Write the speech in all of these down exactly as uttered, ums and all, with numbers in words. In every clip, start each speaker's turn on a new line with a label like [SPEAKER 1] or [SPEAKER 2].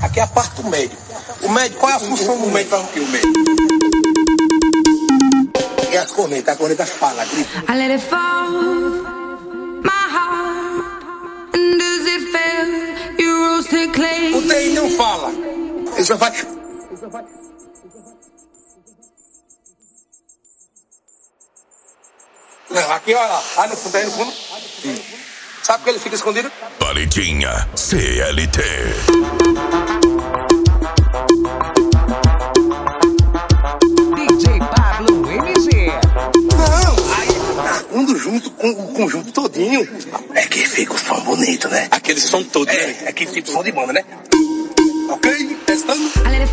[SPEAKER 1] Aqui é a parte do médico. O médico, qual é a função do médico? Faz o que o médico? E as cornetas, a corneta fala, grita. I let it fall, my heart, and does it feel you roasted clay? O T I não fala. Ele só faz... Não, aqui, olha lá. Aí no fundo, aí no fundo. Sim. Sabe por que ele fica escondido?
[SPEAKER 2] Palitinha C L T.
[SPEAKER 3] D J Pablo M G.
[SPEAKER 1] Não, aí indo junto com o conjunto todinho. É que fica o som bonito, né? Aquele som todo, é, né? É aquele tipo de som de banda, né? Ok? Testando.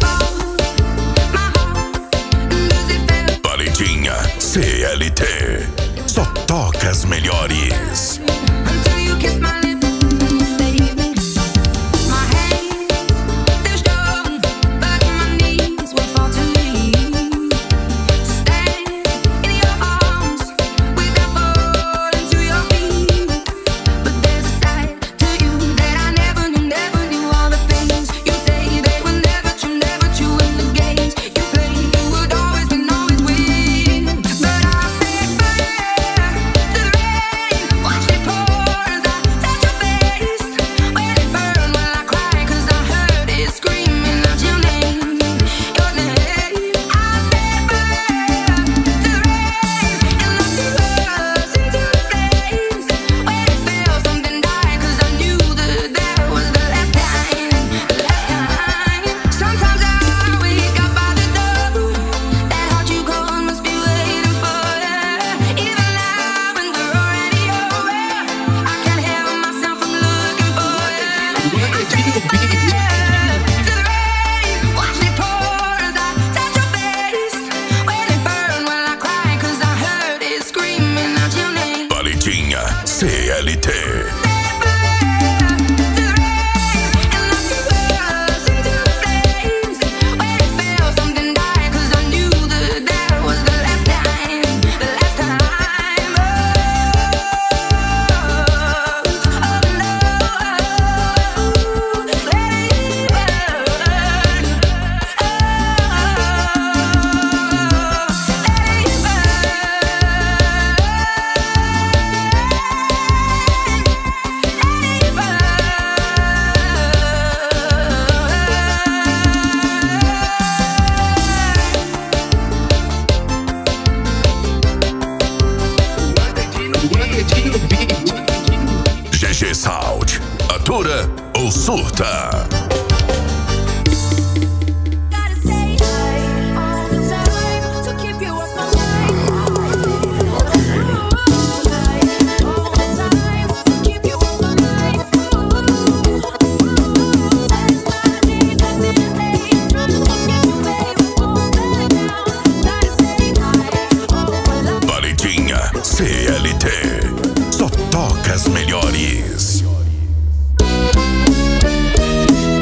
[SPEAKER 2] Palitinha C L T. Só toca as melhores. Palitinha C L T. G G Sound, atura ou surta? Palitinha C L T. Só toca as melhores.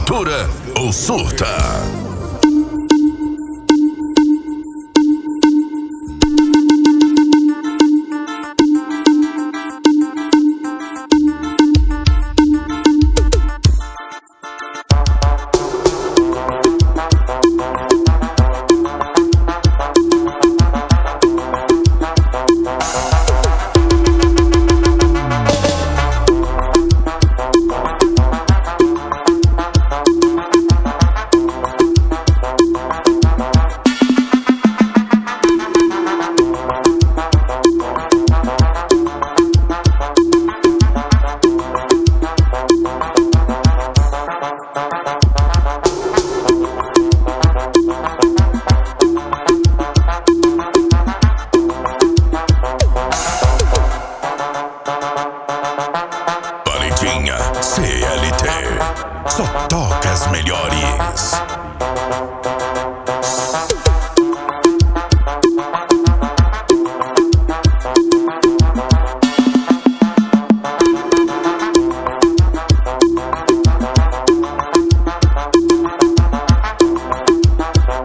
[SPEAKER 2] fatura ou surta. C L T, só toca as melhores.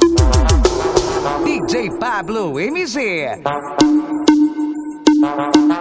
[SPEAKER 3] D J Pablo M G.